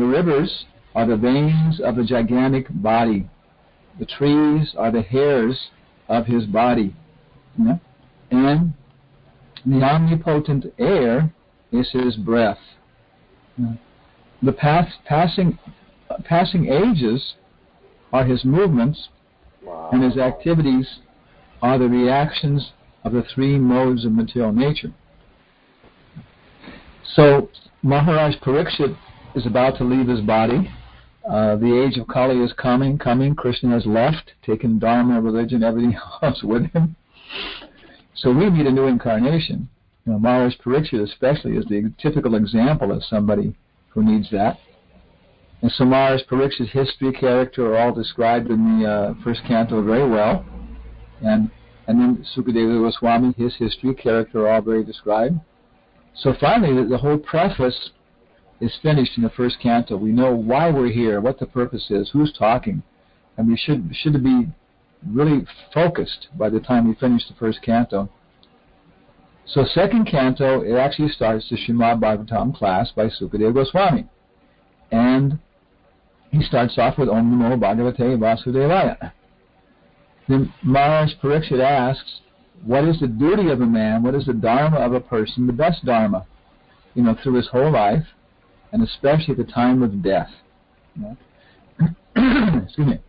rivers are the veins of the gigantic body. The trees are the hairs of his body. And the omnipotent air is his breath. The passing ages are his movements, and his activities are the reactions of the three modes of material nature. So Maharaj Parikshit is about to leave his body. The age of Kali is coming. Krishna has left, taken Dharma, religion, everything else with him. So we need a new incarnation. Maharaj Parikshit especially is the typical example of somebody who needs that. And so Maharaj Parikshit's history, character are all described in the first canto very well. And then Sukadeva Goswami, his history, character are all very described. So finally, the whole preface is finished in the first canto. We know why we're here, what the purpose is, who's talking, and we should be really focused by the time we finish the first canto. So second canto, it actually starts the Srimad Bhagavatam class by Sukadeva Goswami. And he starts off with Om Namo Bhagavate Vasudevaya. Then Maharaj Parikshit asks, what is the duty of a man, what is the dharma of a person, the best dharma, through his whole life, and especially at the time of death. Excuse me.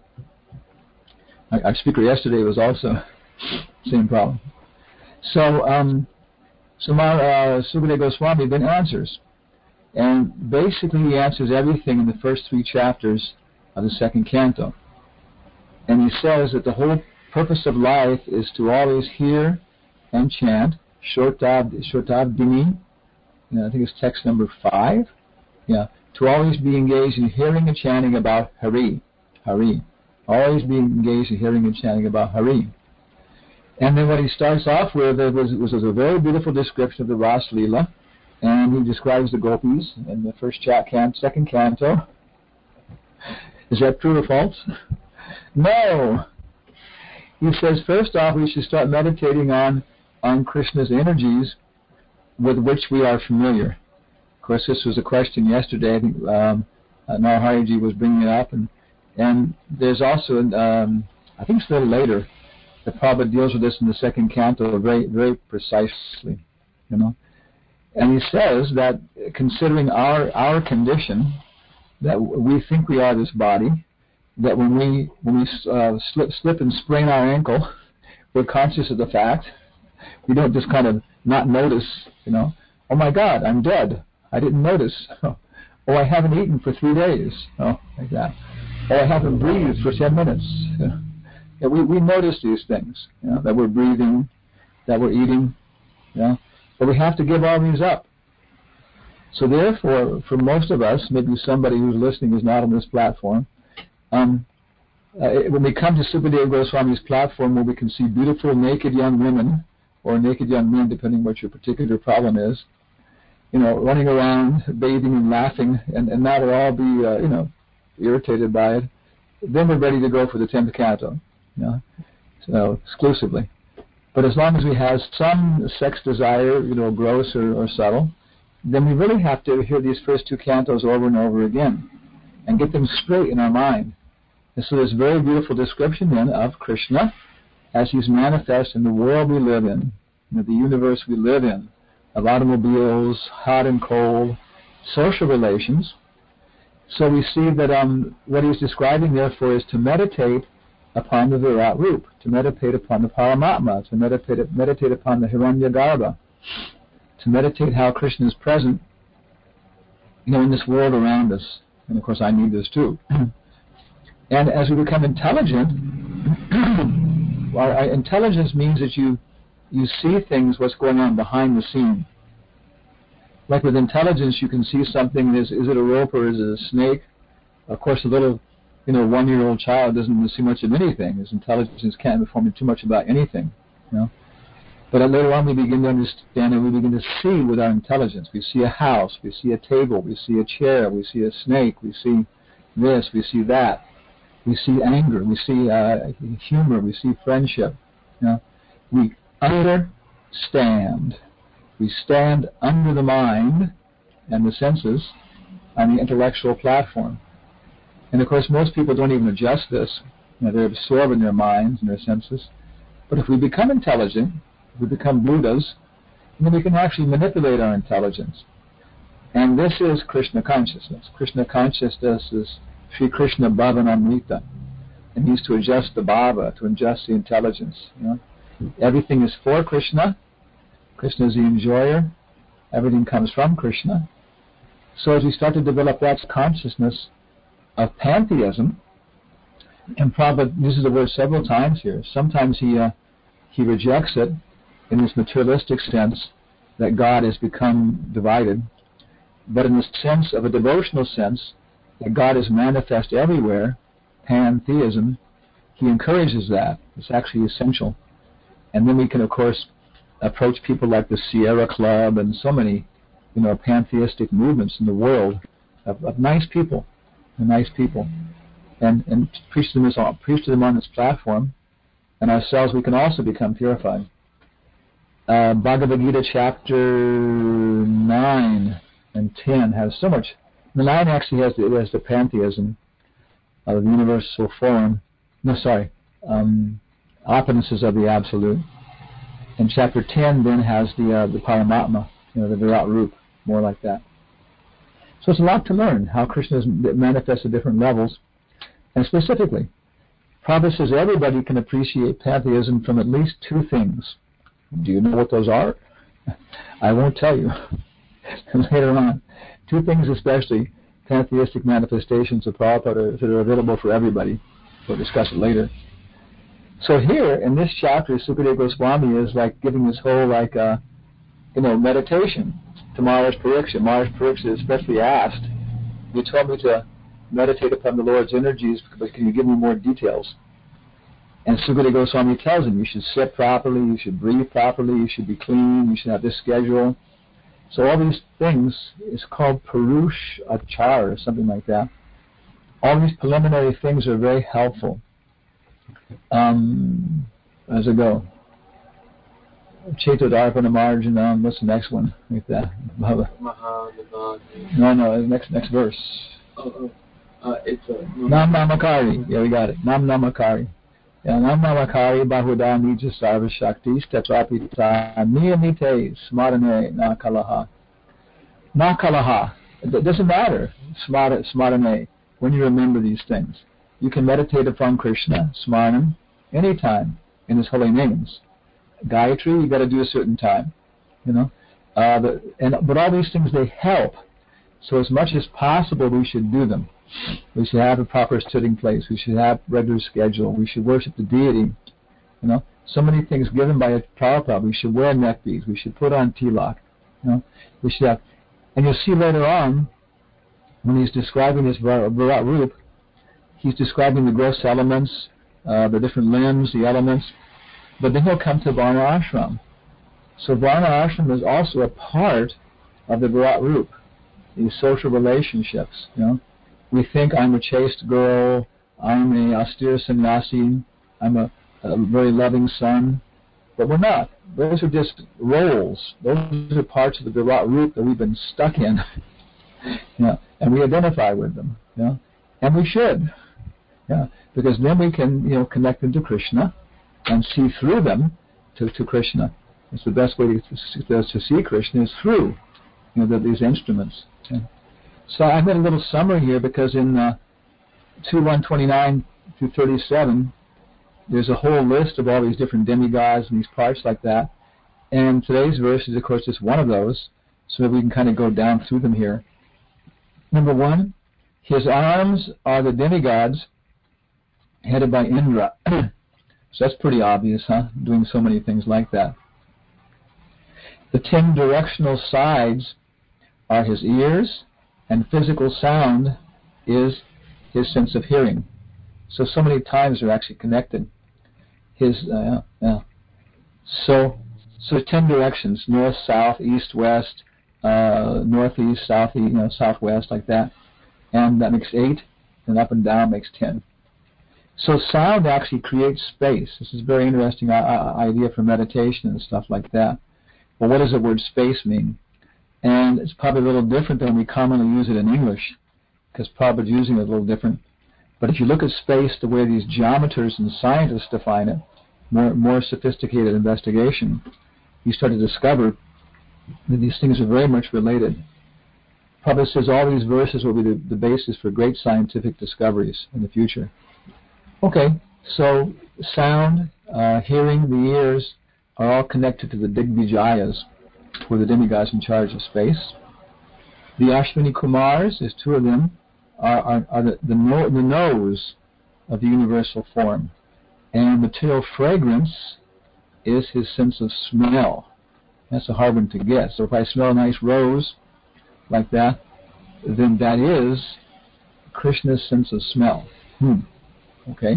Our speaker yesterday was also same problem. So Sukadeva Goswami then answers. And basically he answers everything in the first 3 chapters of the second canto. And he says that the whole purpose of life is to always hear and chant Shortabdini. I think it's text number 5. To always be engaged in hearing and chanting about Hari. Always be engaged in hearing and chanting about Hari. And then what he starts off with was a very beautiful description of the Ras Leela, and he describes the gopis in the second canto. Is that true or false? No. He says, first off, we should start meditating on Krishna's energies with which we are familiar. Of course, this was a question yesterday. I think Narahari was bringing it up, and there's also, I think it's a little later, the Prabhupada deals with this in the second canto very, very precisely, And he says that considering our condition, that we think we are this body, that when we slip and sprain our ankle, we're conscious of the fact. We don't just kind of not notice, oh my God, I'm dead. I didn't notice. Oh, I haven't eaten for 3 days. Oh, like that. Oh, I haven't breathed for 10 minutes. Yeah, we notice these things, that we're breathing, that we're eating, but we have to give all these up. So therefore, for most of us, maybe somebody who's listening is not on this platform, when we come to Sukadeva Goswami's platform where we can see beautiful naked young women, or naked young men, depending what your particular problem is, running around, bathing and laughing, and not at all be, irritated by it, then we're ready to go for the 10th canto, so exclusively. But as long as we have some sex desire, gross or subtle, then we really have to hear these first 2 cantos over and over again and get them straight in our mind. And so there's a very beautiful description then of Krishna as he's manifest in the world we live in, the universe we live in, of automobiles, hot and cold, social relations. So we see that what he's describing therefore is to meditate upon the Virat Rup, to meditate upon the Paramatma, to meditate upon the Hiranyagarbha, to meditate how Krishna is present, in this world around us. And of course I need this too. And as we become intelligent, our intelligence means that you see things, what's going on behind the scene. Like with intelligence, you can see something, is it a rope or is it a snake? Of course, a little, 1-year-old child doesn't see much of anything. His intelligence can't inform him too much about anything, But later on we begin to understand and we begin to see with our intelligence. We see a house, we see a table, we see a chair, we see a snake, we see this, we see that. We see anger, we see humor, we see friendship. We understand. We stand under the mind and the senses, on the intellectual platform. And of course, most people don't even adjust this. They're absorbed in their minds and their senses. But if we become intelligent, if we become Buddhas, then we can actually manipulate our intelligence. And this is Krishna consciousness. Krishna consciousness is Sri Krishna Bhavanamrita. It means to adjust the bhava, to adjust the intelligence. Everything is for Krishna. Krishna is the enjoyer. Everything comes from Krishna. So as we start to develop that consciousness of pantheism, and Prabhupada uses the word several times here. Sometimes he rejects it in this materialistic sense that God has become divided, but in the sense of a devotional sense that God is manifest everywhere, pantheism, he encourages that. It's actually essential. And then we can, of course, approach people like the Sierra Club and so many, pantheistic movements in the world of nice people, and preach to them on this platform, and ourselves we can also become purified. Bhagavad Gita chapter 9 and 10 has so much. The 9 actually has the pantheism of the universal form. Openness of the absolute. And chapter 10 then has the Paramatma, the Virat Rup, more like that. So it's a lot to learn how Krishna is manifests at different levels. And specifically, Prabhupada says everybody can appreciate pantheism from at least 2 things. Do you know what those are? I won't tell you. Later on. 2 things especially, pantheistic manifestations of Prabhupada that are available for everybody. We'll discuss it later. So here, in this chapter, Sukadeva Goswami is like giving this whole meditation to Maharaj Pariksit. Maharaj Pariksit especially asked, you told me to meditate upon the Lord's energies, but can you give me more details? And Sukadeva Goswami tells him, you should sit properly, you should breathe properly, you should be clean, you should have this schedule. So all these things is called Purush Achar or something like that. All these preliminary things are very helpful. As I go. Chetodarpana Marjanam, what's the next one? Like that. No, next verse. It's Nam Namakari. Yeah, we got it. Nam Namakari. Nam Namakari Bahuda Nija Sarva Shakti Tatrapita Niyamite Smarane Nakalaha. Nakalaha. It doesn't matter. Smarane. When you remember these things. You can meditate upon Krishna, Smaranam, anytime in His holy names. Gayatri, you got to do a certain time, But all these things, they help. So as much as possible, we should do them. We should have a proper sitting place. We should have regular schedule. We should worship the deity. So many things given by Prabhupada. We should wear neck beads. We should put on tilak. We should have, and you'll see later on when he's describing this Virat Rup. He's describing the gross elements, the different limbs, the elements, but then he'll come to Varna Ashram. So Varna Ashram is also a part of the Virat Rup, these social relationships. We think I'm a chaste girl, I'm a austere sannyasi, I'm a very loving son, but we're not. Those are just roles. Those are parts of the Virat Rup that we've been stuck in, and we identify with them. And we should. Because then we can, connect them to Krishna and see through them to Krishna. It's the best way to see Krishna is through, these instruments. So I've got a little summary here because in 2:129 through 37, there's a whole list of all these different demigods and these parts like that. And today's verse is, of course, just one of those, so we can kind of go down through them here. Number 1, his arms are the demigods, headed by Indra. So that's pretty obvious, doing so many things like that. The 10 directional sides are his ears, and physical sound is his sense of hearing. So many times they're actually connected. So 10 directions: north, south, east, west, northeast, southeast, southwest, like that. And that makes 8, and up and down makes 10. So sound actually creates space. This is a very interesting idea for meditation and stuff like that. Well, what does the word space mean? And it's probably a little different than we commonly use it in English, because Prabhupada's using it a little different. But if you look at space the way these geometers and scientists define it, more sophisticated investigation, you start to discover that these things are very much related. Prabhupada says all these verses will be the basis for great scientific discoveries in the future. Okay, so sound, hearing, the ears are all connected to the Digvijayas, who are the demigods in charge of space. The Ashwini Kumars, there's two of them, are the nose of the universal form. And material fragrance is his sense of smell. That's a hard one to get. So if I smell a nice rose like that, then that is Krishna's sense of smell. Okay?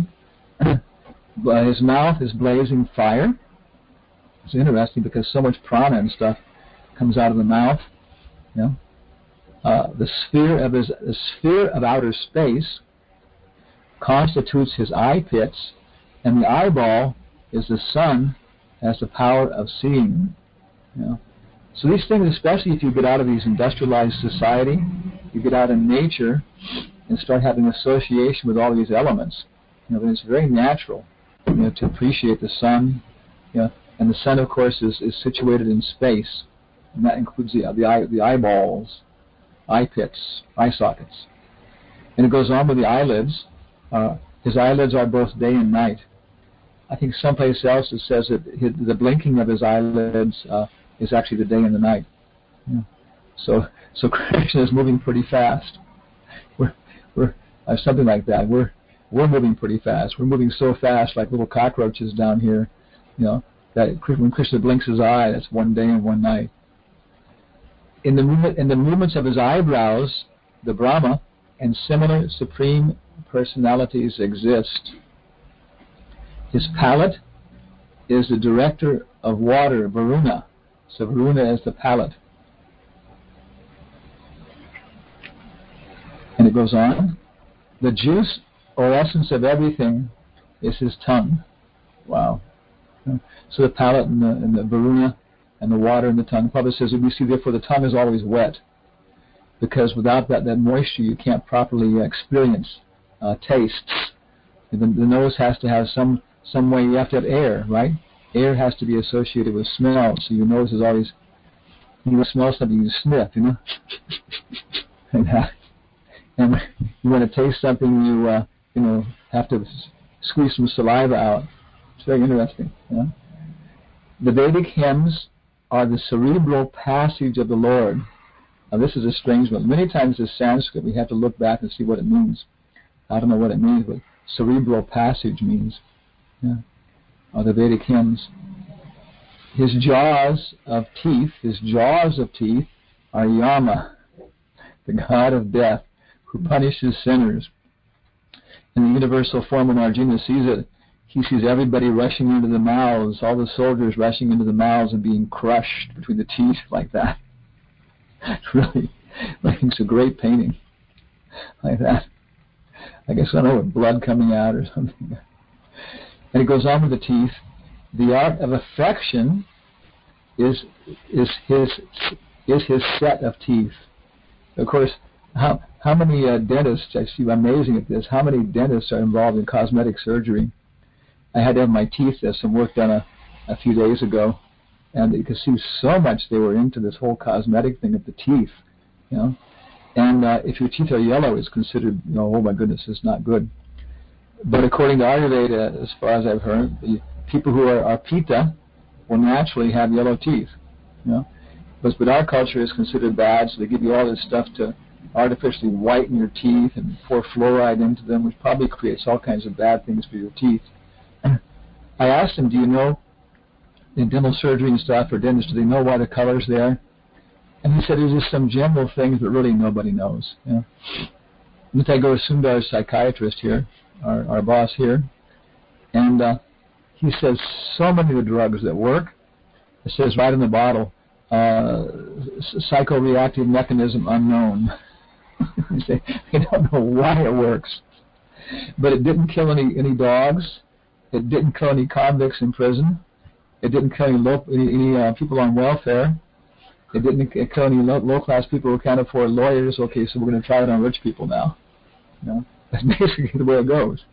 But his mouth is blazing fire. It's interesting because so much prana and stuff comes out of the mouth. You know? The sphere of outer space constitutes his eye pits, and the eyeball is the sun, has the power of seeing. You know? So these things, especially if you get out of these industrialized society, you get out in nature and start having association with all these elements, you know, then it's very natural, you know, to appreciate the sun. You know, and the sun, of course, is situated in space, and that includes the eyeballs, eye pits, eye sockets. And it goes on with the eyelids. His eyelids are both day and night. I think someplace else it says that the blinking of his eyelids is actually the day and the night. Yeah. So Krishna is moving pretty fast. We're something like that. We're moving pretty fast. We're moving so fast, like little cockroaches down here. You know, that when Krishna blinks his eye, that's one day and one night. In the movements of his eyebrows, the Brahma and similar supreme personalities exist. His palate is the director of water, Varuna. So Varuna is the palate. And it goes on. The juice or essence of everything is his tongue. Wow. So the palate and the Varuna and the water in the tongue. Prabhupada says, we see therefore the tongue is always wet, because without that moisture you can't properly experience tastes. The nose has to have some way, you have to have air, right? Air has to be associated with smell, so your nose is always, you smell something, you sniff, you know? and you want to taste something, you have to squeeze some saliva out. It's very interesting. You know? The Vedic hymns are the cerebral passage of the Lord. Now this is a strange one. Many times in Sanskrit we have to look back and see what it means. I don't know what it means, but cerebral passage means. Yeah. The Vedic hymns. His jaws of teeth are Yama, the god of death, who punishes sinners. In the universal form, when Arjuna sees it, he sees everybody rushing into the mouths, all the soldiers rushing into the mouths and being crushed between the teeth like that. Really, it's a great painting like that. I guess I don't know, with blood coming out or something. And it goes on with the teeth. The art of affection is his set of teeth. Of course, how many dentists, I see, I'm amazing at this, how many dentists are involved in cosmetic surgery? I had to have my teeth, some work done a few days ago, and you could see so much they were into this whole cosmetic thing of the teeth, you know. And if your teeth are yellow, it's considered, oh my goodness, it's not good. But according to Ayurveda, as far as I've heard, the people who are Pitta will naturally have yellow teeth, you know. But our culture is considered bad, so they give you all this stuff to artificially whiten your teeth and pour fluoride into them, which probably creates all kinds of bad things for your teeth. I asked him, do you know, in dental surgery and stuff, or dentists, do they know why the color's there? And he said, it's just some general things, but really nobody knows. You know? And I go to Sundar's psychiatrist here, our boss here, and he says so many of the drugs that work, it says right in the bottle, psychoreactive mechanism unknown. They don't know why it works. But it didn't kill any dogs. It didn't kill any convicts in prison. It didn't kill any people on welfare It didn't kill any low-class people who can't afford lawyers. Okay, so we're going to try it on rich people now. That's basically the way it goes.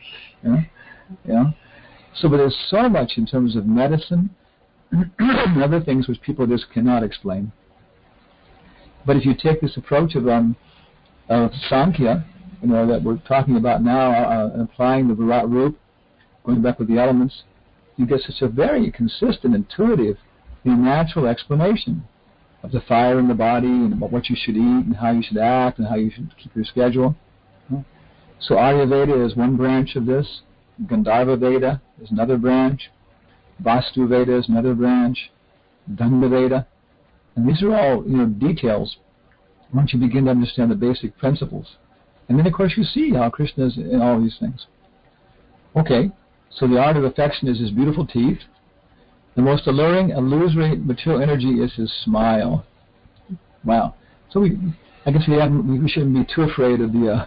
So, but there's so much in terms of medicine and other things which people just cannot explain. But if you take this approach of Sankhya, that we're talking about now, applying the Virat Rup, going back with the elements, you get such a very consistent, intuitive, natural explanation of the fire in the body and about what you should eat and how you should act and how you should keep your schedule. So Aryaveda is one branch of this. Gandharva Veda is another branch. Vastu Veda is another branch. Danda Veda. And these are all details once you begin to understand the basic principles. And then, of course, you see how Krishna is in all these things. Okay, so the art of affection is his beautiful teeth. The most alluring, illusory material energy is his smile. Wow. So I guess we shouldn't be too afraid of the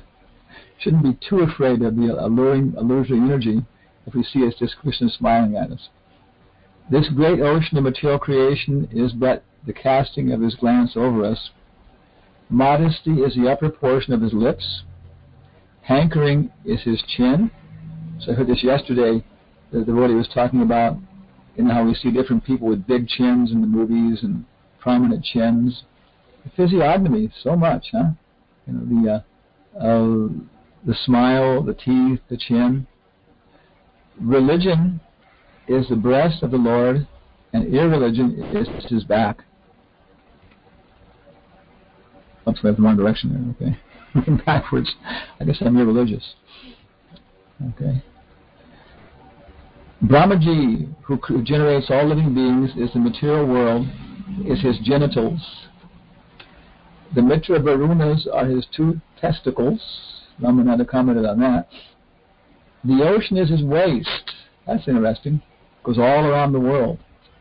alluring, illusory energy if we see it's just Krishna smiling at us. This great ocean of material creation is but the casting of his glance over us. Modesty is the upper portion of his lips. Hankering is his chin. So I heard this yesterday. The devotee was talking about how we see different people with big chins in the movies and prominent chins. The physiognomy, so much, huh? The smile, the teeth, the chin. Religion is the breast of the Lord, and irreligion is his back. Oops, I went the wrong direction there, okay. Looking backwards, I guess I'm irreligious. Okay. Brahmaji, who generates all living beings, is the material world, is his genitals. The Mitra Varunas are his two testicles. Ramananda commented on that. The ocean is his waist. That's interesting. Goes all around the world.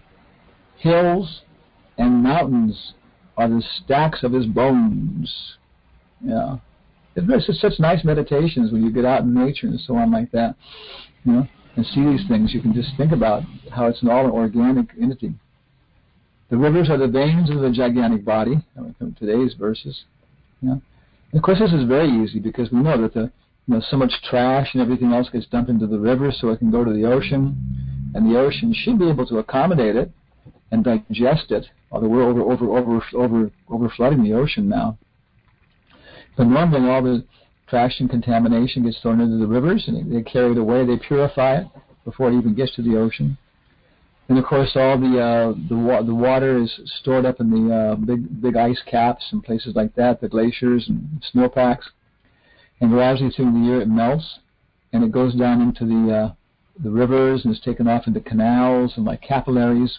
Hills and mountains are the stacks of his bones. Yeah. It's such nice meditations when you get out in nature and so on like that. And see these things. You can just think about how it's all an organic entity. The rivers are the veins of the gigantic body. From today's verses. And of course, this is very easy because we know that so much trash and everything else gets dumped into the river, so it can go to the ocean, and the ocean should be able to accommodate it and digest it. Although we're over flooding the ocean now. But normally, all the trash and contamination gets thrown into the rivers, and they carry it away. They purify it before it even gets to the ocean. And of course, all the water is stored up in the big ice caps and places like that, the glaciers and snowpacks. And gradually through the year, it melts, and it goes down into the rivers and is taken off into canals and like capillaries.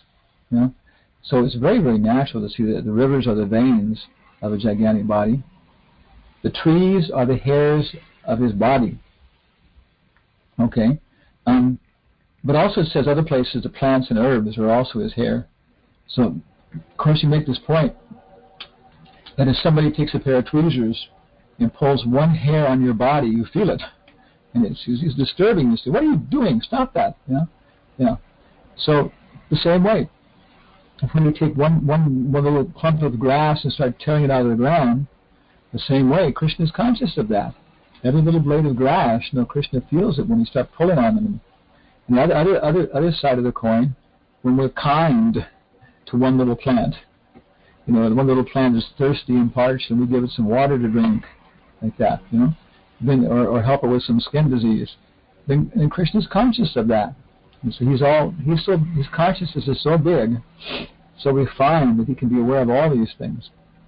So it's very, very natural to see that the rivers are the veins of a gigantic body. The trees are the hairs of his body. Okay. But also it says other places the plants and herbs are also his hair. So, of course, you make this point that if somebody takes a pair of tweezers and pulls one hair on your body, you feel it. And it's disturbing. You say, what are you doing? Stop that. So, the same way. If when you take one little clump of grass and start tearing it out of the ground, the same way, Krishna is conscious of that. Every little blade of grass, Krishna feels it when you start pulling on them. And the other side of the coin, when we're kind to one little plant, one little plant is thirsty and parched, and we give it some water to drink, like that, then or help it with some skin disease. Then Krishna's conscious of that. And so his consciousness is so big, so refined that he can be aware of all these things.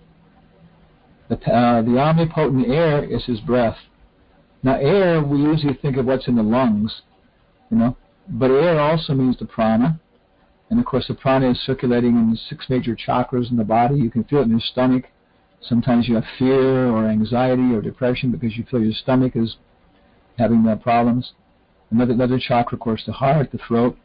The omnipotent air is his breath. Now, air, we usually think of what's in the lungs, but air also means the prana. And of course, the prana is circulating in the 6 major chakras in the body. You can feel it in your stomach. Sometimes you have fear or anxiety or depression because you feel your stomach is having problems. Another chakra, of course, the heart, the throat.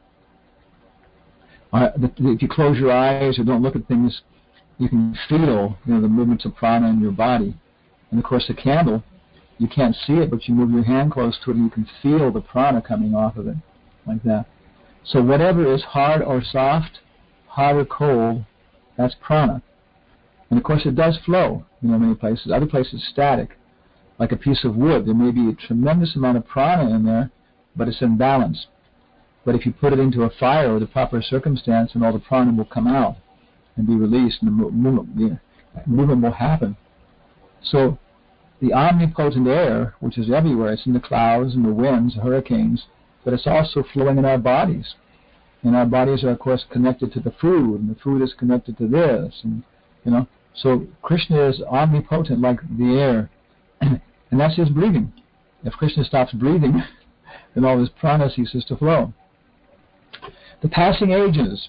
If you close your eyes or don't look at things, you can feel the movements of prana in your body. And of course, the candle, you can't see it, but you move your hand close to it and you can feel the prana coming off of it, like that. So whatever is hard or soft, hot or cold, that's prana. And of course it does flow, many places. Other places static, like a piece of wood. There may be a tremendous amount of prana in there, but it's in balance. But if you put it into a fire with the proper circumstance, and all the prana will come out and be released, and the movement will happen. So the omnipotent air, which is everywhere, it's in the clouds and the winds, the hurricanes, but it's also flowing in our bodies. And our bodies are, of course, connected to the food, and the food is connected to this, and So Krishna is omnipotent like the air, and that's his breathing. If Krishna stops breathing, then all his prana ceases to flow. The passing ages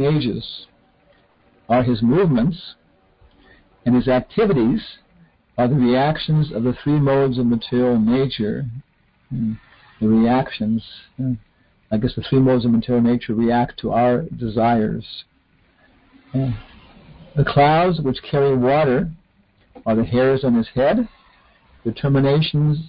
are his movements, and his activities are the reactions of the three modes of material nature. The reactions, I guess the three modes of material nature react to our desires. The clouds which carry water are the hairs on his head. The terminations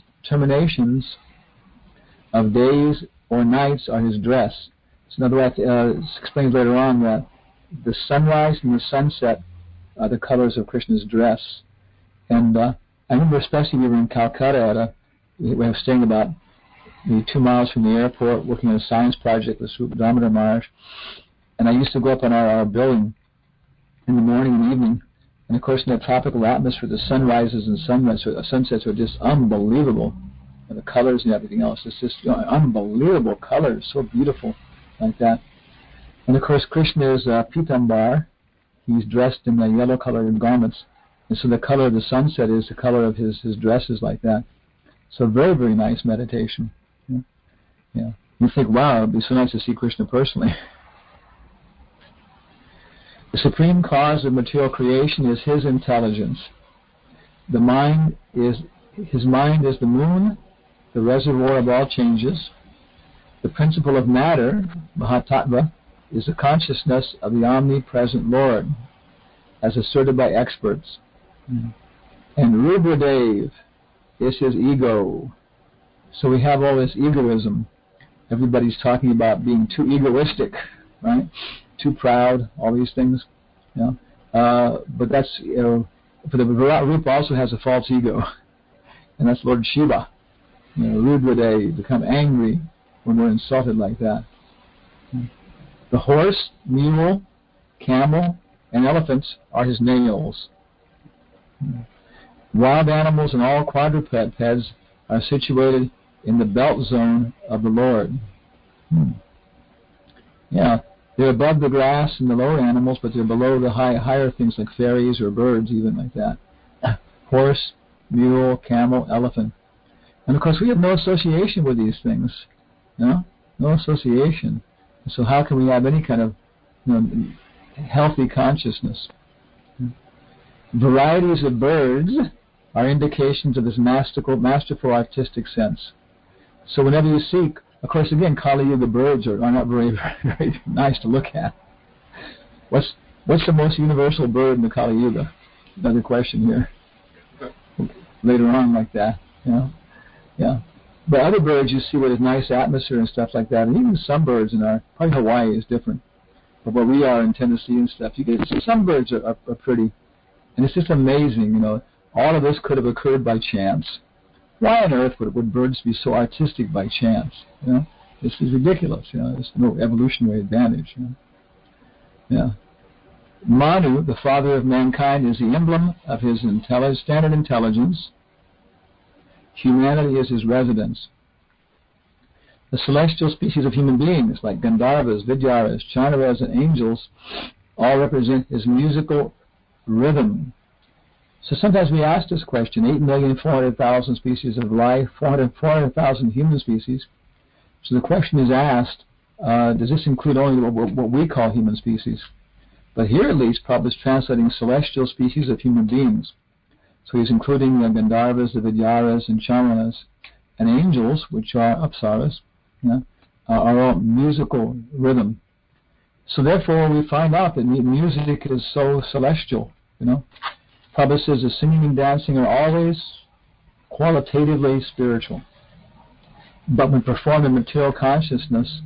of days or nights are his dress. So in other words, it explains later on that the sunrise and the sunset are the colors of Krishna's dress. And I remember especially we were in Calcutta we were staying about maybe 2 miles from the airport, working on a science project with Sri Damodar Maharaj. And I used to go up on our building in the morning and evening. And of course in that tropical atmosphere, the sunrises and sunsets are just unbelievable. And the colors and everything else, it's just unbelievable colors, so beautiful like that. And of course Krishna is Pitambar. He's dressed in the yellow colored garments. And so the color of the sunset is the color of his dresses like that. So very, very nice meditation. Yeah. You think, wow, it would be so nice to see Krishna personally. The supreme cause of material creation is his intelligence. His mind is the moon, the reservoir of all changes. The principle of matter, Mahatattva, is the consciousness of the omnipresent Lord, as asserted by experts. And Rudradev is his ego. So we have all this egoism. Everybody's talking about being too egoistic, right? Too proud, all these things. But that's, for the Virat Rupa also has a false ego. And that's Lord Shiva. Rudradev, become angry when we're insulted like that. The horse, mule, camel, and elephants are his nails. Wild animals and all quadrupeds are situated in the belt zone of the Lord. Yeah, they're above the grass and the lower animals, but they're below the higher things like fairies or birds, even like that. Horse, mule, camel, elephant. And of course we have no association with these things. No association. So how can we have any kind of healthy consciousness? Varieties of birds are indications of his masterful artistic sense. So whenever you see, of course, again, Kali Yuga birds are not very, very nice to look at. What's the most universal bird in the Kali Yuga? Another question here. Later on, like that, yeah. But other birds you see with a nice atmosphere and stuff like that, and even some birds probably Hawaii is different. But where we are in Tennessee and stuff, you get some birds are pretty. And it's just amazing, all of this could have occurred by chance. Why on earth would birds be so artistic by chance? This is ridiculous. There's no evolutionary advantage. Yeah. Manu, the father of mankind, is the emblem of his standard intelligence. Humanity is his residence. The celestial species of human beings, like Gandharvas, Vidyaras, Chandaras, and angels, all represent his musical rhythm. So sometimes we ask this question, 8,400,000 species of life, 400,000 human species. So the question is asked, does this include only what we call human species? But here at least, Prabhupada is translating celestial species of human beings. So he's including the Gandharvas, the Vidyaras, and Chandaras, and angels, which are Apsaras, are all musical rhythm. So therefore we find out that music is so celestial, Prabhupada says the singing and dancing are always qualitatively spiritual. But when performed in material consciousness,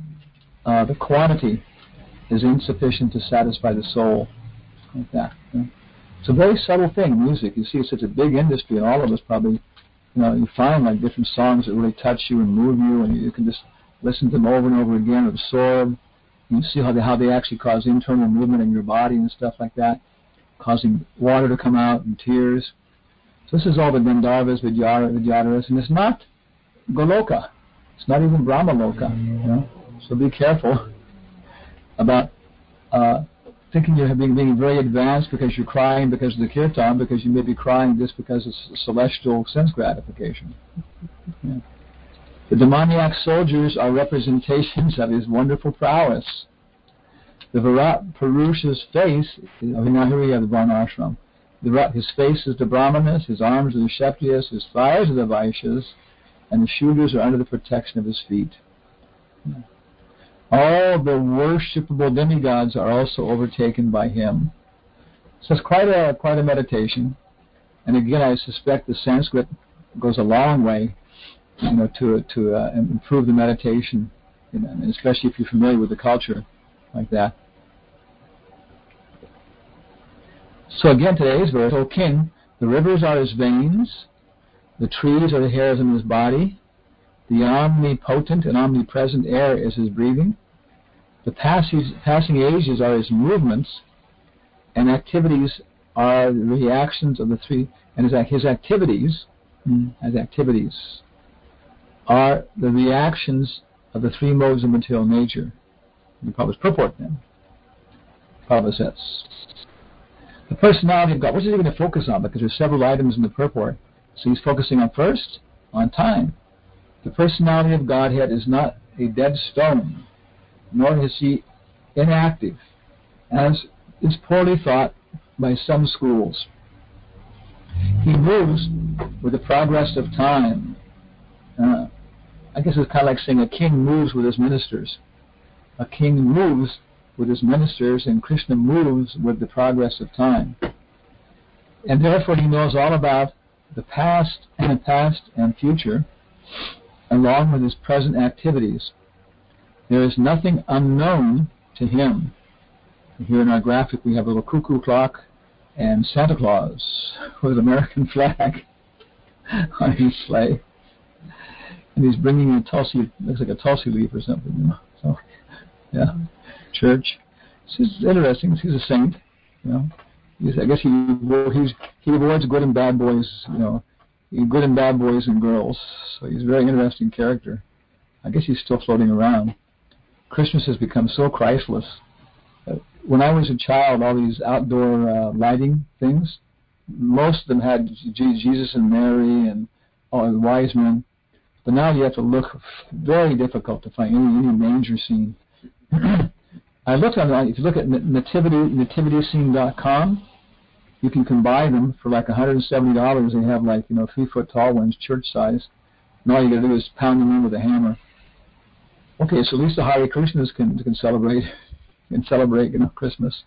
the quantity is insufficient to satisfy the soul. Like that. It's a very subtle thing, music. You see, it's such a big industry, and all of us probably, you find like different songs that really touch you and move you, and you can just listen to them over and over again, absorb. You see how they actually cause internal movement in your body and stuff like that, causing water to come out and tears. So this is all the Gandharvas, Vidyadharas, and it's not Goloka. It's not even Brahmaloka. So be careful about thinking you're being very advanced because you're crying because of the kirtan, because you may be crying just because it's celestial sense gratification. The demoniac soldiers are representations of his wonderful prowess. The Virat Purusha's face, now here we have the Varnashram. His face is the Brahmanas, his arms are the Kshatriyas, his thighs are the Vaishyas, and the Shudras are under the protection of his feet. All the worshipable demigods are also overtaken by him. So it's quite a meditation. And again, I suspect the Sanskrit goes a long way, to improve the meditation, especially if you're familiar with the culture like that. So again, today's verse, O king, the rivers are his veins, the trees are the hairs on his body, the omnipotent and omnipresent air is his breathing, the passing ages are his movements, and activities are the reactions of the three, and his activities are the reactions of the three modes of material nature. The Prabhupada's purport then. Prabhupada says, the personality of God, what is he going to focus on? Because there's several items in the purport. So he's focusing on first, on time. The personality of Godhead is not a dead stone, nor is he inactive, as is poorly thought by some schools. He moves with the progress of time. I guess it's kind of like saying a king moves with his ministers. A king moves with his ministers, and Krishna moves with the progress of time. And therefore he knows all about the past and future, along with his present activities. There is nothing unknown to him. Here in our graphic we have a little cuckoo clock and Santa Claus with an American flag on his sleigh. And he's bringing a Tulsi, looks like a Tulsi leaf or something. So, yeah, church. This is interesting. He's a saint. I guess he avoids good and bad boys. Good and bad boys and girls. So he's a very interesting character. I guess he's still floating around. Christmas has become so Christless. When I was a child, all these outdoor lighting things, most of them had Jesus and Mary and all the wise men. But now you have to look very difficult to find any manger scene. I looked online. If you look at nativityscene.com, you can buy them for like $170. They have 3-foot tall ones, church size. And all you got to do is pound them in with a hammer. Okay, so at least the Hare Krishnas can celebrate Christmas.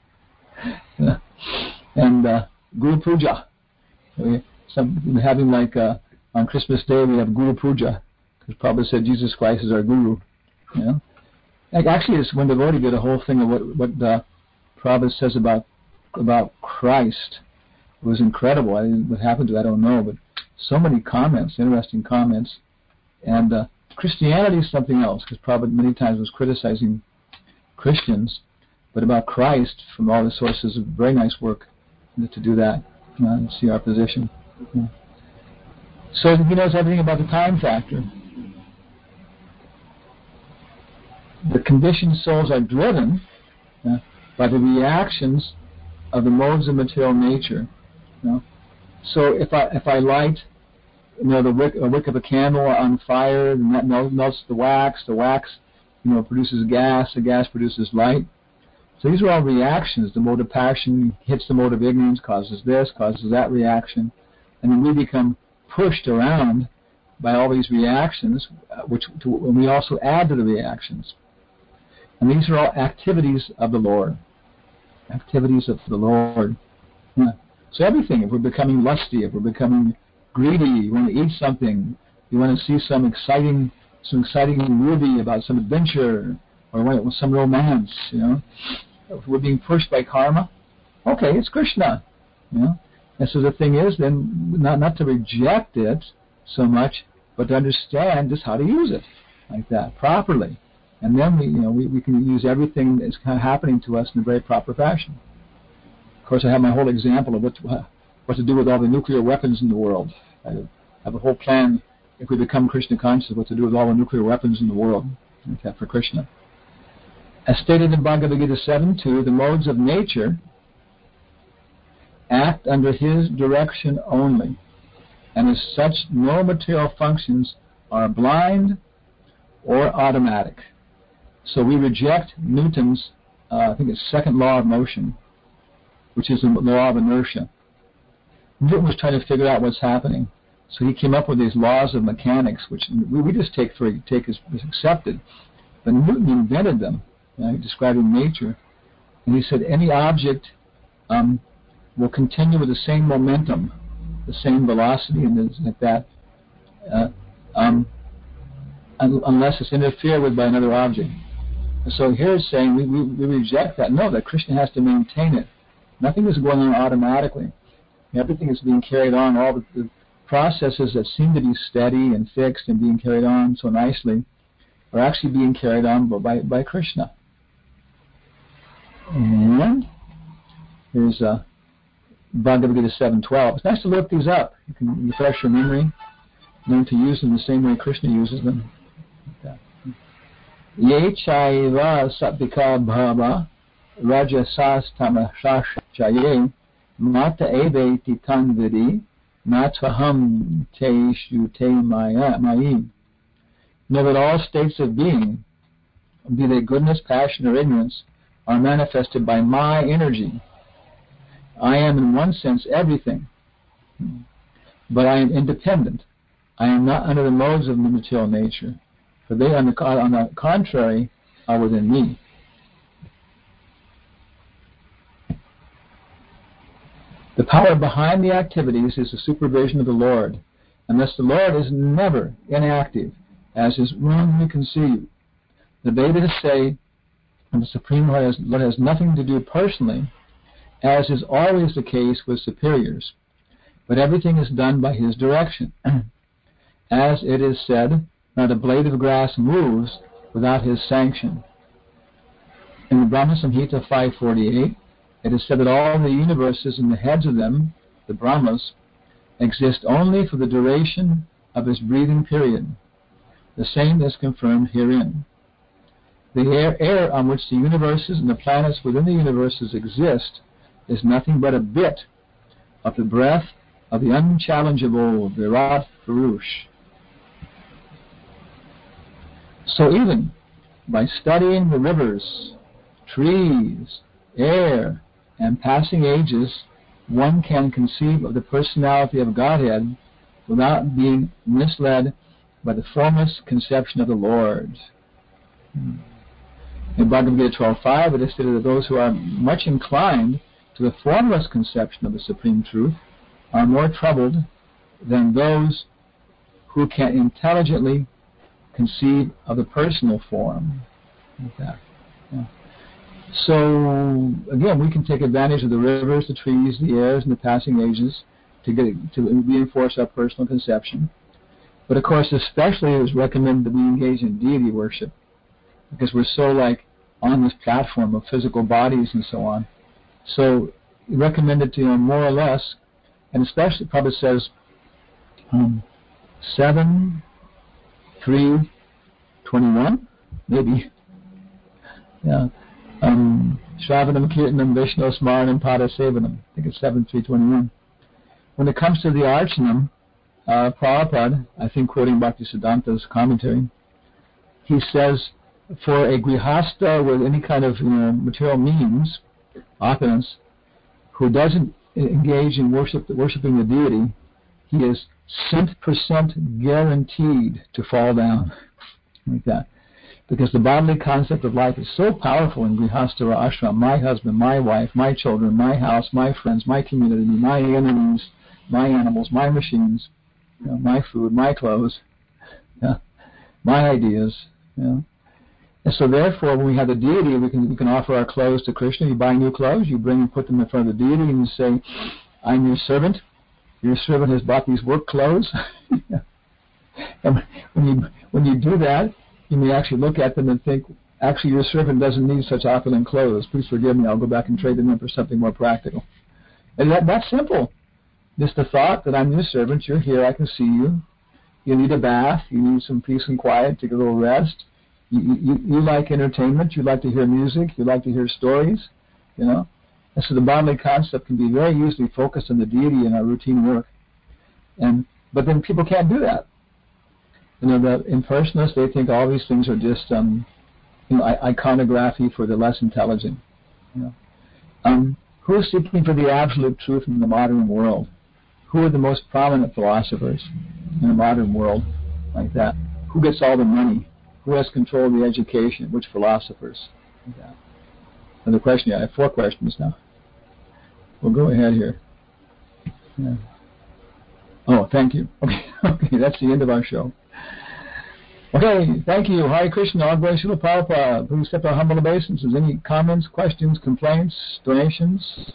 And Guru Puja. Having on Christmas Day we have Guru Puja, because Prabhupada said Jesus Christ is our Guru. Actually, it's when devotee did a whole thing of what Prabhupada says about Christ. It was incredible. What happened to it, I don't know, but so many comments, interesting comments. And Christianity is something else, because Prabhupada many times was criticizing Christians, but about Christ from all the sources of very nice work to do that, see our position. So he knows everything about the time factor. The conditioned souls are driven by the reactions of the modes of material nature. So if I light a wick of a candle on fire, and that melts the wax produces gas, the gas produces light. So these are all reactions. The mode of passion hits the mode of ignorance, causes this, causes that reaction, and then we become pushed around by all these reactions, and we also add to the reactions. And these are all activities of the Lord. Activities of the Lord. So everything, if we're becoming lusty, if we're becoming greedy, you want to eat something, you want to see some exciting movie about some adventure, or some romance, if we're being pushed by karma, okay, it's Krishna. You know? And so the thing is then not to reject it so much, but to understand just how to use it like that properly. And then we can use everything that's kind of happening to us in a very proper fashion. Of course, I have my whole example of what to do with all the nuclear weapons in the world. I have a whole plan, if we become Krishna conscious, what to do with all the nuclear weapons in the world, okay, for Krishna. As stated in Bhagavad Gita 7.2, the modes of nature act under his direction only, and as such, no material functions are blind or automatic. So we reject Newton's, I think it's second law of motion, which is the law of inertia. Newton was trying to figure out what's happening, so he came up with these laws of mechanics, which we just take as accepted. But Newton invented them, describing nature, and he said any object will continue with the same momentum, the same velocity, and like that, unless it's interfered with by another object. And so here it's saying we reject that. No, that Krishna has to maintain it. Nothing is going on automatically. Everything is being carried on. All the processes that seem to be steady and fixed and being carried on so nicely are actually being carried on by Krishna. And here's Bhagavad Gita 7.12. It's nice to look these up. You can refresh your memory, learn to use them the same way Krishna uses them. Ye chaiva satvika bhava rajasas tamasaschaye mata eveti tanvidi natvaham te shute mayi. Know that all states of being, be they goodness, passion, or ignorance, are manifested by my energy. I am in one sense everything, but I am independent. I am not under the modes of the material nature, for they on the contrary are within me. The power behind the activities is the supervision of the Lord, and thus the Lord is never inactive, as is wrongly conceived. The Vedas say the Supreme Lord has nothing to do personally, as is always the case with superiors, but everything is done by his direction. As it is said, not a blade of grass moves without his sanction. In the Brahma Samhita 5.48, it is said that all the universes and the heads of them, the Brahmas, exist only for the duration of his breathing period. The same is confirmed herein. The air on which the universes and the planets within the universes exist is nothing but a bit of the breath of the unchallengeable Virat Purush. So even by studying the rivers, trees, air, and passing ages, one can conceive of the personality of Godhead without being misled by the formless conception of the Lord. In Bhagavad Gita 12.5, it is stated that those who are much inclined to the formless conception of the Supreme Truth are more troubled than those who can intelligently conceive of the personal form. Like that. Yeah. So, again, we can take advantage of the rivers, the trees, the airs, and the passing ages to reinforce our personal conception. But, of course, especially it is recommended that we engage in deity worship, because we're so, on this platform of physical bodies and so on. So, recommended to, more or less, and especially Prabhupada says 7:3:21, maybe. Yeah. Shravanam Kirtanam Vishnu Smaranam Pada Sevanam. I think it's 7:3:21. When it comes to the Archanam, Prabhupada, I think quoting Bhaktisiddhanta's commentary, he says, for a grihasta with any kind of material means, opulence, who doesn't engage in worshiping the deity, he is 100% guaranteed to fall down, like that. Because the bodily concept of life is so powerful in grihasta or ashram. My husband, my wife, my children, my house, my friends, my community, my enemies, my animals, my machines, my food, my clothes, my ideas. And so therefore, when we have the deity, we can offer our clothes to Krishna. You buy new clothes, you bring and put them in front of the deity, and you say, I'm your servant. Your servant has bought these work clothes. And when you do that, you may actually look at them and think, actually, your servant doesn't need such opulent clothes. Please forgive me. I'll go back and trade them in for something more practical. And that's simple. Just the thought that I'm your servant. You're here. I can see you. You need a bath. You need some peace and quiet to get a little rest. You like entertainment. You like to hear music. You like to hear stories. And so the bodily concept can be very easily focused on the deity in our routine work. But then people can't do that. The impersonalists, they think all these things are just iconography for the less intelligent. Who is seeking for the absolute truth in the modern world? Who are the most prominent philosophers in the modern world like that? Who gets all the money? Who has control of the education? Which philosophers? Like that. Another question. I have 4 questions now. We'll go ahead here. Yeah. Oh, thank you. Okay, that's the end of our show. Okay, thank you. Hare Krishna, all glory to Srila Prabhupada. Please accept our humble obeisances. Any comments, questions, complaints, donations?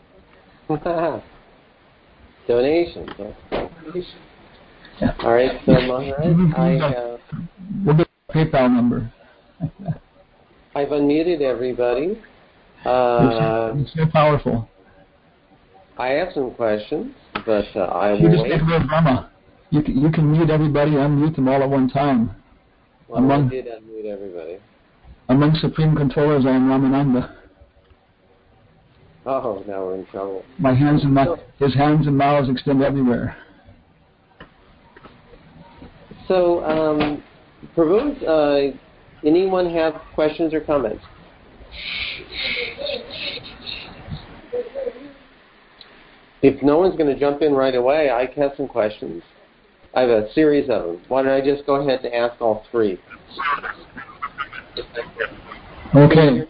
Donations. Yeah. All right, so Maharaj, we'll get a PayPal number. I've unmuted everybody. It's so powerful. I have some questions, but I You will just wait. take away Brahma. You can mute everybody, unmute them all at one time. Well, I did unmute everybody. Among Supreme Controllers, I am Ramananda. Oh, now we're in trouble. His hands and mouths extend everywhere. So, Prabhu, anyone have questions or comments? If no one's going to jump in right away, I have some questions. I have a series of them. Why don't I just go ahead and ask all 3? Okay.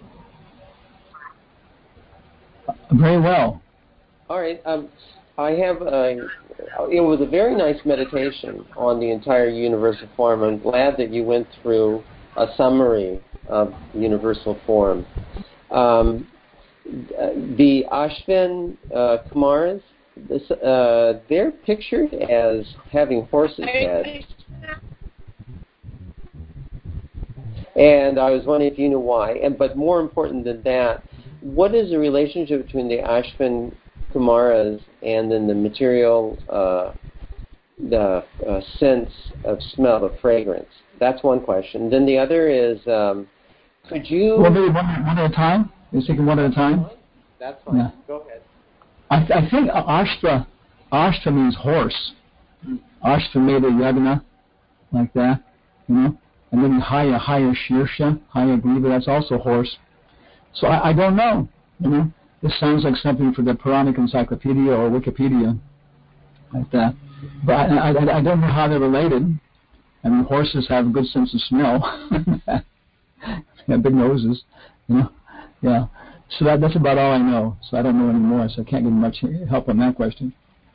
Very well. All right. I have it was a very nice meditation on the entire universal form. I'm glad that you went through a summary of universal form. The Ashvin Kumaras, they're pictured as having horses' heads. And I was wondering if you knew why. But more important than that, what is the relationship between the Ashvin Kumaras and then the material, the sense of smell, of fragrance? That's one question. Then the other is, could you... Well, maybe one at a time? You're taking one at a time? That's fine. Yeah. Go ahead. I think Ashtra means horse. Ashtra made a yagna, like that, And then Haya Shirsha, Haya Griva, that's also horse. So I don't know, This sounds like something for the Puranic Encyclopedia or Wikipedia, like that. But I don't know how they're related. I mean, horses have a good sense of smell. They have big noses, Yeah. So that's about all I know. So I don't know anymore, so I can't give much help on that question.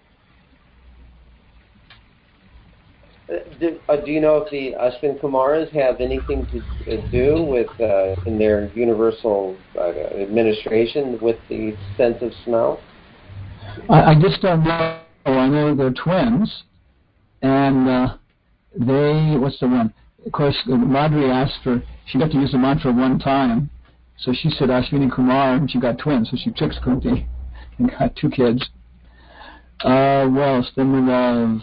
Do you know if the Ashvin Kumaras have anything to do with, in their universal administration, with the sense of smell? I just don't know. I know they're twins, and what's the one? Of course, Madhuri asked she got to use the mantra one time, so she said Ashwini Kumar, and she got twins, so she tricked Kunti and got 2 kids. What else? Then we have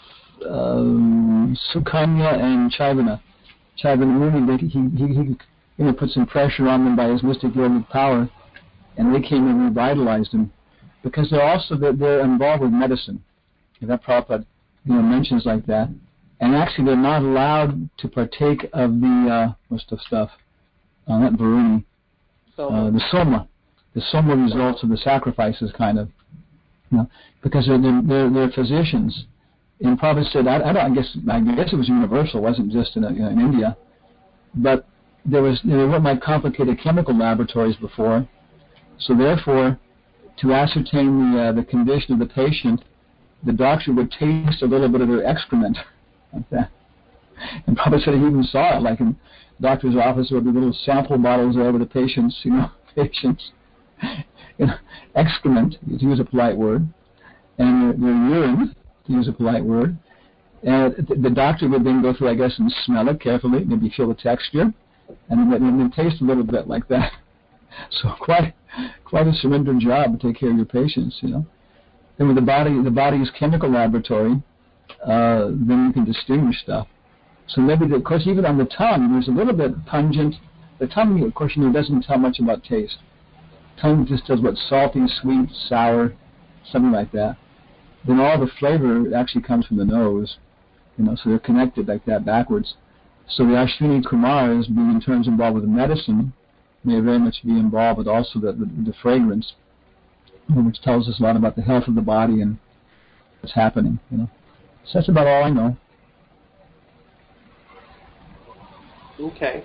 Sukanya and Chaivana. Chaivana Muni, he put some pressure on them by his mystic yogic power, and they came and revitalized him, because they're involved with medicine. That Prabhupada mentions like that. And actually, they're not allowed to partake of the what's the stuff? Not Varuni. The soma results of the sacrifices, kind of, because they're physicians. And Prabhupada said, I guess it was universal. It wasn't just in India, but there weren't like complicated chemical laboratories before. So therefore, to ascertain the condition of the patient, the doctor would taste a little bit of their excrement, like that. And Prabhupada said he even saw it, like in the doctor's office, there would be little sample bottles there with the patients, patients. excrement, to use a polite word, and their urine, to use a polite word. And the doctor would then go through, I guess, and smell it carefully, maybe feel the texture, and then taste a little bit like that. So quite a surrender job to take care of your patients, you know. And with the body's chemical laboratory, then you can distinguish stuff. So maybe, of course, even on the tongue, there's a little bit pungent. The tongue, of course, doesn't tell much about taste. Tongue just tells what salty, sweet, sour, something like that. Then all the flavor actually comes from the nose, you know. So they're connected like that backwards. So the Ashwini Kumars, being in terms involved with the medicine, may very much be involved with also the fragrance, you know, which tells us a lot about the health of the body and what's happening, you know. So that's about all I know. Okay.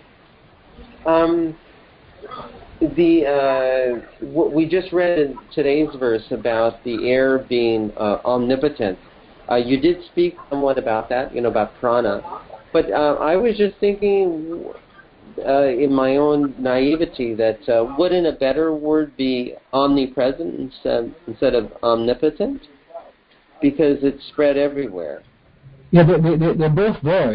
What we just read in today's verse about the air being omnipotent. You did speak somewhat about that, you know, about prana. But I was just thinking, in my own naivety, that wouldn't a better word be omnipresent instead of omnipotent? Because it's spread everywhere. Yeah, they're both there.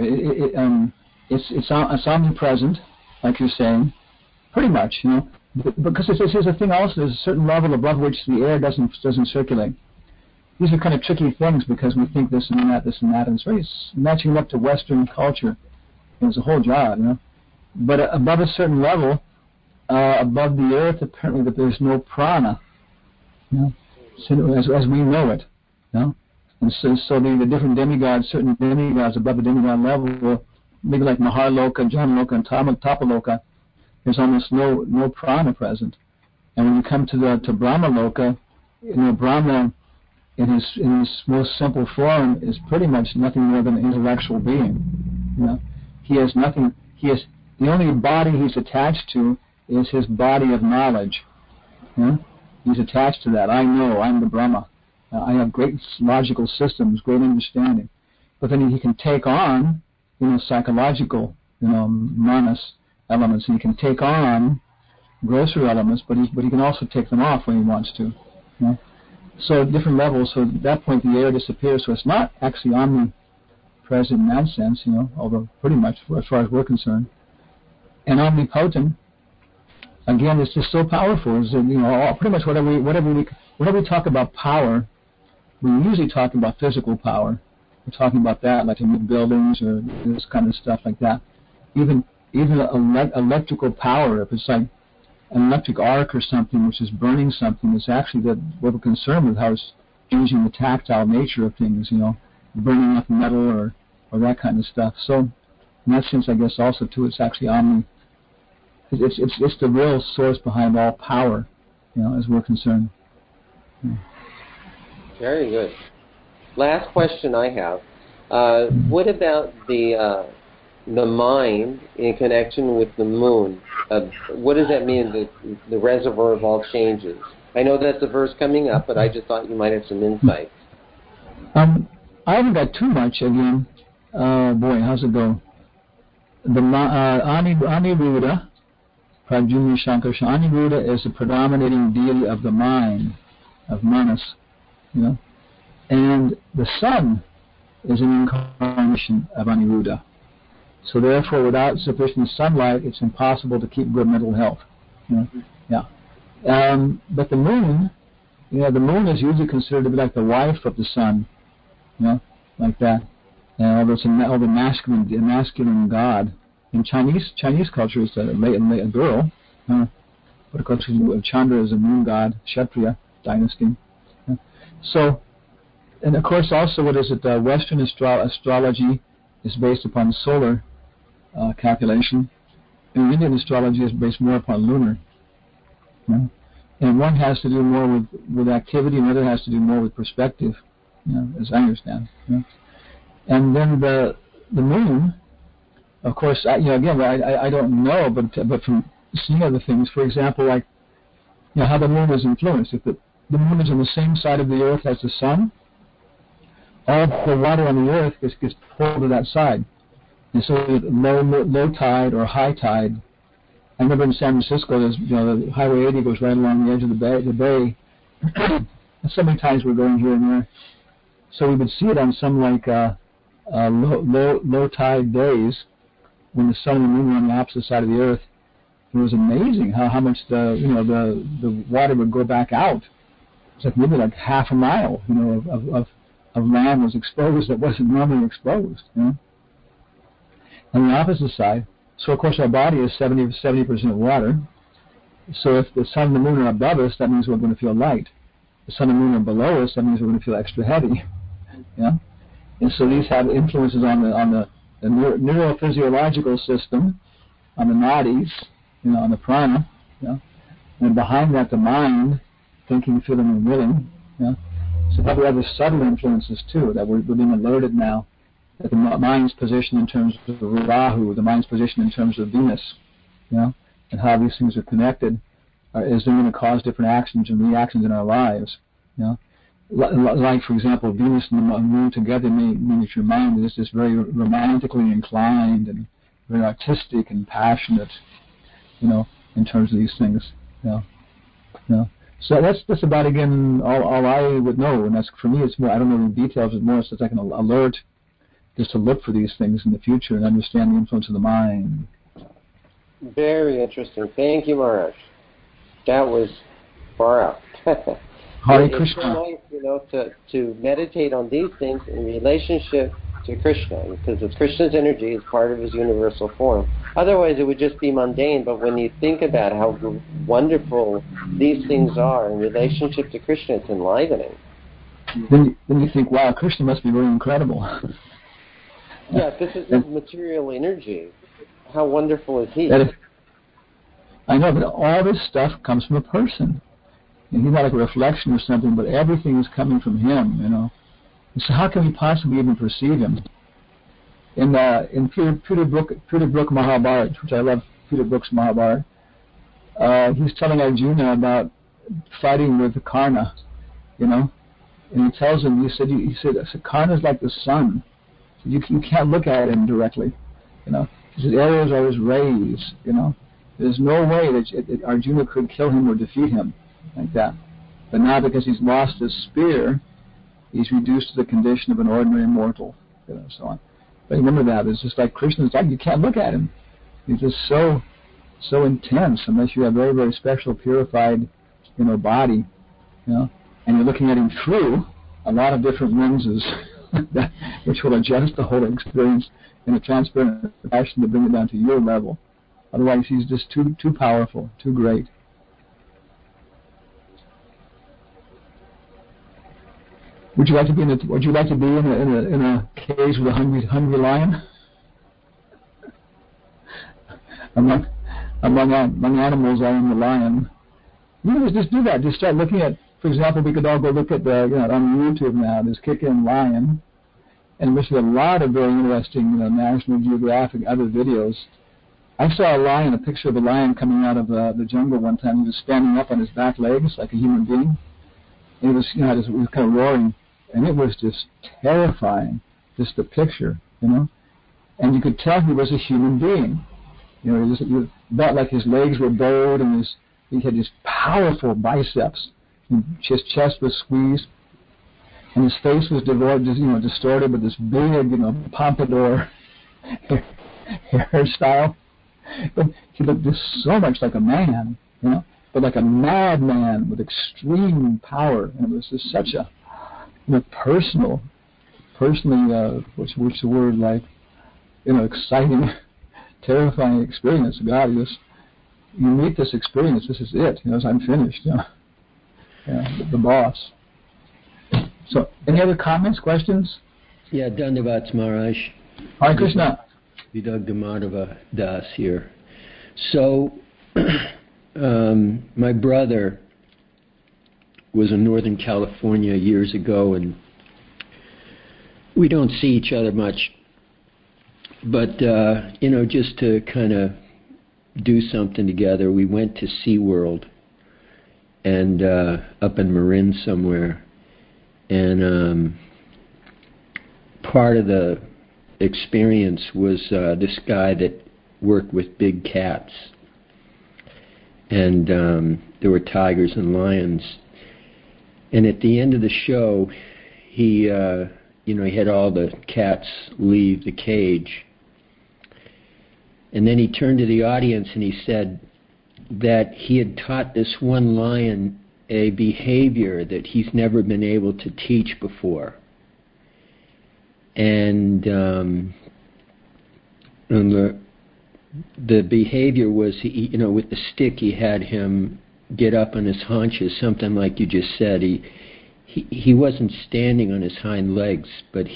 It's omnipresent, like you're saying, pretty much, you know. Because here's the thing also, there's a certain level above which the air doesn't circulate. These are kind of tricky things because we think this and that, and it's very matching up to Western culture. It's a whole job, you know. But above a certain level, above the earth, apparently that there's no prana, you know, so as we know it, you know. And so the different demigods, certain demigods above the demigod level, maybe like Maharloka, Janaloka, and Tapaloka, there's almost no prana present. And when you come to Brahma Loka, you know, Brahma in his most simple form is pretty much nothing more than an intellectual being. You know, he has nothing. The only body he's attached to is his body of knowledge. You know? He's attached to that. I know. I'm the Brahma. I have great logical systems, great understanding. But then he can take on, you know, psychological, you know, manas elements, and he can take on grosser elements, but he can also take them off when he wants to. You know? So at different levels. So at that point, the air disappears. So it's not actually omnipresent in that sense, you know, although pretty much as far as we're concerned. And omnipotent, again, it's just so powerful. Is, you know, pretty much whenever we talk about power, we usually talk about physical power. We're talking about that, like to move buildings or this kind of stuff like that. Even electrical power, if it's like an electric arc or something which is burning something, it's actually what we're concerned with, how it's changing the tactile nature of things, you know, burning up metal or that kind of stuff. So in that sense, I guess also too, it's actually it's the real source behind all power, you know, as we're concerned. Yeah. Very good. Last question I have. What about the mind in connection with the moon? What does that mean, the reservoir of all changes? I know that's a verse coming up, but I just thought you might have some insight. I haven't got too much again. Boy, how's it go? The Aniruddha, Pradyumna Shankara, Aniruddha is the predominating deity of the mind, of Manas, you know. And the sun is an incarnation of Aniruddha. So therefore, without sufficient sunlight, it's impossible to keep good mental health. You know? Yeah. But the moon, you know, the moon is usually considered to be like the wife of the sun, you know, like that. And although it's the masculine god. In Chinese culture, it's a girl. But of course, Chandra is a moon god, Kshatriya dynasty. So, and of course, also, what is it? Western astrology is based upon solar calculation, and Indian astrology is based more upon lunar. You know? And one has to do more with activity, and the other has to do more with perspective, you know, as I understand. You know? And then the moon, of course, I don't know, but from seeing other things, for example, like, you know, how the moon is influenced. If the moon is on the same side of the earth as the sun, all the water on the earth gets pulled to that side. And so low tide or high tide, I remember in San Francisco, there's, the Highway 80 goes right along the edge of the bay. And so many times we're going here and there. So we would see it on some low tide days when the sun and the moon were on the opposite side of the earth. It was amazing how much the water would go back out. It's like maybe like half a mile, of land was exposed that wasn't normally exposed. And the opposite side. So of course our body is 70% water. So if the sun and the moon are above us, that means we're going to feel light. The sun and moon are below us, that means we're going to feel extra heavy. And so these have influences on the neurophysiological system, on the nadis, on the prana, and behind that the mind, thinking, feeling, and willing. So probably other subtle influences too that we're being alerted now, that the mind's position in terms of Rahu, the mind's position in terms of Venus, and how these things are connected, is going to cause different actions and reactions in our lives. Like, for example, Venus and the moon together mean that your mind is just very romantically inclined and very artistic and passionate, in terms of these things. So that's about, again, all I would know. And that's, for me, it's more, I don't know the details, it's more so it's like an alert just to look for these things in the future and understand the influence of the mind. Very interesting. Thank you, Maharaj. That was far out. Hare It's Krishna. so nice, to meditate on these things in relationship to Krishna, because it's Krishna's energy, it's part of his universal form. Otherwise, it would just be mundane. But when you think about how wonderful these things are in relationship to Krishna, it's enlivening. Then you think, wow, Krishna must be really incredible. Yeah, this is his material energy. How wonderful is he? I know, but all this stuff comes from a person. And he's not like a reflection or something, but everything is coming from him, And so how can we possibly even perceive him? In Peter Brook Mahabharata, which I love, Peter Brook's Mahabharata, he's telling Arjuna about fighting with Karna, And he tells him, he said, Karna's like the sun. You can't look at him directly, His arrows are his rays, There's no way that Arjuna could kill him or defeat him like that. But now, because he's lost his spear, he's reduced to the condition of an ordinary mortal, so on. But remember that it's just like Krishna's like you can't look at him. He's just so intense unless you have very, very special purified, body, and you're looking at him through a lot of different lenses, which will adjust the whole experience in a transparent fashion to bring it down to your level. Otherwise, he's just too powerful, too great. Would you like to be in a cage with a hungry lion? Among animals, I am the lion. Just do that. Just start looking at, for example, we could all go look at on YouTube now. There's Kick-In Lion, and there's a lot of very interesting, National Geographic, other videos. I saw a picture of a lion coming out of the jungle one time. He was standing up on his back legs like a human being. And it was, it was kind of roaring. And it was just terrifying, just the picture, And you could tell he was a human being. It felt like his legs were bowed and he had these powerful biceps. And his chest was squeezed. And his face was distorted with this big, pompadour hairstyle. But he looked just so much like a man, but like a madman with extreme power. And it was just such a personally, what's the word, like, exciting, terrifying experience. God, you meet this experience, this is it, I'm finished, the boss. So, any other comments, questions? Yeah, Dandavats Maharaj. Hare Krishna. Vidagdha Madhava Das here. So, my brother was in Northern California years ago, and we don't see each other much. But, just to kind of do something together, we went to SeaWorld and up in Marin somewhere. And part of the experience was this guy that worked with big cats. and there were tigers and lions. And at the end of the show, he had all the cats leave the cage. And then he turned to the audience and he said that he had taught this one lion a behavior that he's never been able to teach before. And the behavior was, with the stick, he had him get up on his haunches, something like you just said. He wasn't standing on his hind legs, but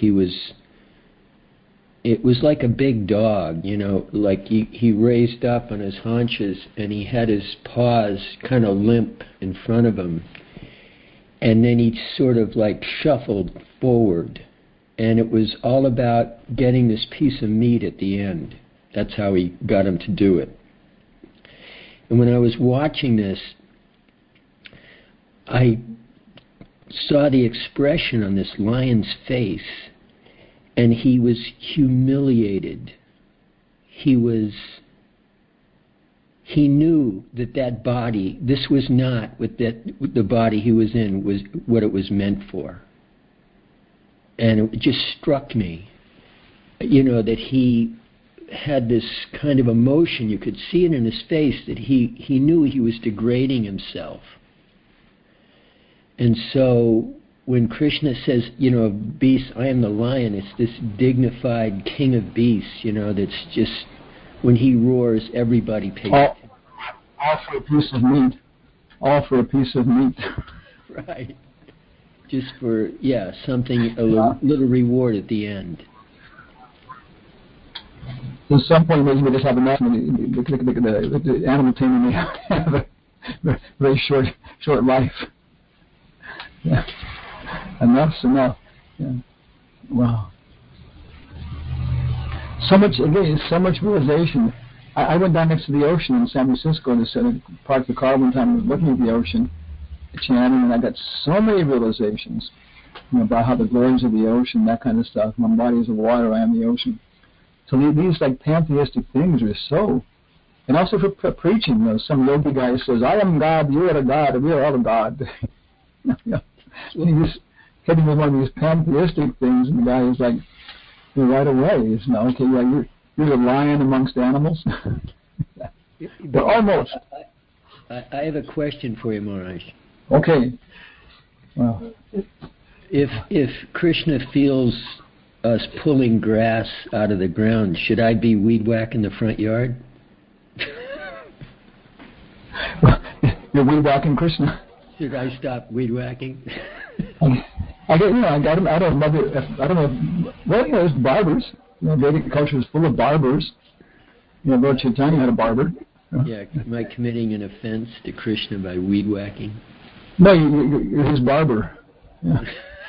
it was like a big dog, like he raised up on his haunches and he had his paws kind of limp in front of him. And then he sort of like shuffled forward. And it was all about getting this piece of meat at the end. That's how he got him to do it. And when I was watching this, I saw the expression on this lion's face, and he was humiliated. He knew that body, this was not what the body he was in was what it was meant for. And it just struck me, that he had this kind of emotion. You could see it in his face that he knew he was degrading himself. And so when Krishna says, of beasts, I am the lion, it's this dignified king of beasts, that's just, when he roars, everybody pays attention. All for a piece of meat. All for a piece of meat. Right. Just for, something, a little reward at the end. At some point, maybe we just have enough. The animal tamer may have a very short life. Yeah. Enough's enough. Yeah. Wow. So much realization. I went down next to the ocean in San Francisco and parked the car one time and was looking at the ocean, chanting, and I got so many realizations about how the glories of the ocean, that kind of stuff. My body is the water, I am the ocean. So these like pantheistic things are so, and also for preaching. Some yogi guy says, "I am God, you are a God, and we are all a God." He's hitting with one of these pantheistic things, and the guy is like, right away, it's okay, you're the lion amongst animals. But almost. I have a question for you, Maharaj. Okay. Well, if Krishna feels us pulling grass out of the ground, should I be weed whacking the front yard? Well, you're weed whacking Krishna. Should I stop weed whacking? I got him. I don't know. Well, there's barbers. Vedic culture is full of barbers. Lord Chaitanya had a barber. Yeah, am I committing an offense to Krishna by weed whacking? No, you're his barber. Yeah.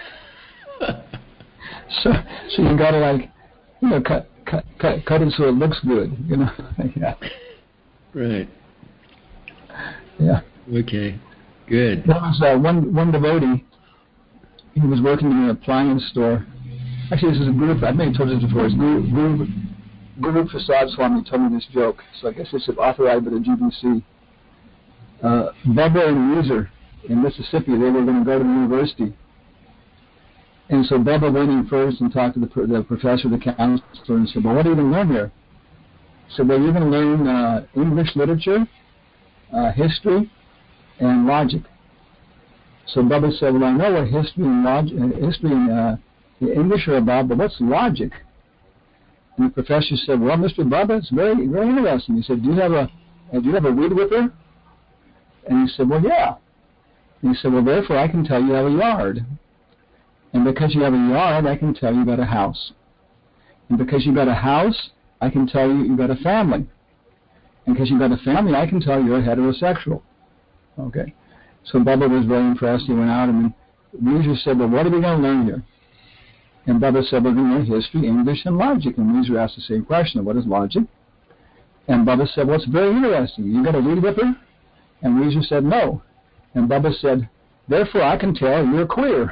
So you gotta cut it so it looks good. Yeah. Right. Yeah. Okay. Good. There was one devotee. He was working in an appliance store. Actually, this is a group. I may have told you this before. It's Guru Prasad Swami told me this joke. So I guess it's authorized by the GBC. Bubba and Weezer in Mississippi, they were going to go to the university. And so Bubba went in first and talked to the professor, the counselor, and said, "Well, what are you going to learn here?" He said, "Well, you're going to learn English literature, history, and logic." So Bubba said, "Well, I know what history and English are about, but what's logic?" And the professor said, "Well, Mr. Bubba, it's very, very interesting." He said, "Do you have a weed whipper?" And he said, "Well, yeah." And he said, "Well, therefore, I can tell you have a yard. And because you have a yard, I can tell you got a house. And because you got a house, I can tell you got a family. And because you got a family, I can tell you're heterosexual." Okay. So Bubba was very impressed. He went out and Weezer said, "Well, what are we going to learn here?" And Bubba said, "We're going to learn history, English, and logic." And Weezer asked the same question, "What is logic?" And Bubba said, "Well, it's very interesting. You got a weed whipper?" And Weezer said, "No." And Bubba said, "Therefore, I can tell you're queer."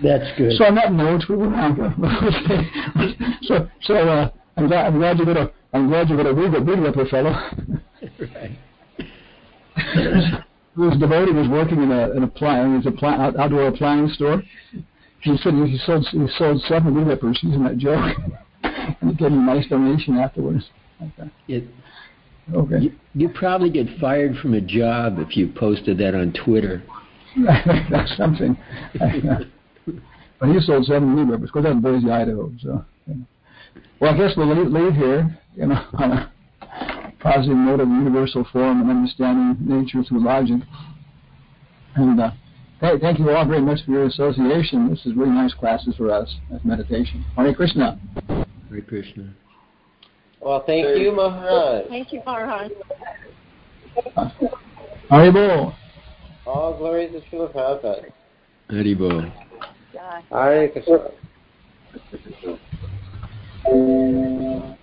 That's good. So on that note, we will now go. I'm glad you're gonna read up a fellow. Right. Whose devotee was working in an outdoor appliance store. He said he sold 7 weed whippers using that joke, and he gave him a nice donation afterwards. Okay. You probably get fired from a job if you posted that on Twitter. That's something. But he sold 7 weed whippers. Of course, that's in Boise, Idaho. So, well, I guess we'll leave here, on a positive note of universal form and understanding nature through logic. And thank you all very much for your association. This is really nice classes for us as meditation. Hare Krishna. Hare Krishna. Well, thank you, Maharaj. Thank you, Maharaj. Haribol. All glories to Srila Prabhupada. Haribol. Hare Krishna.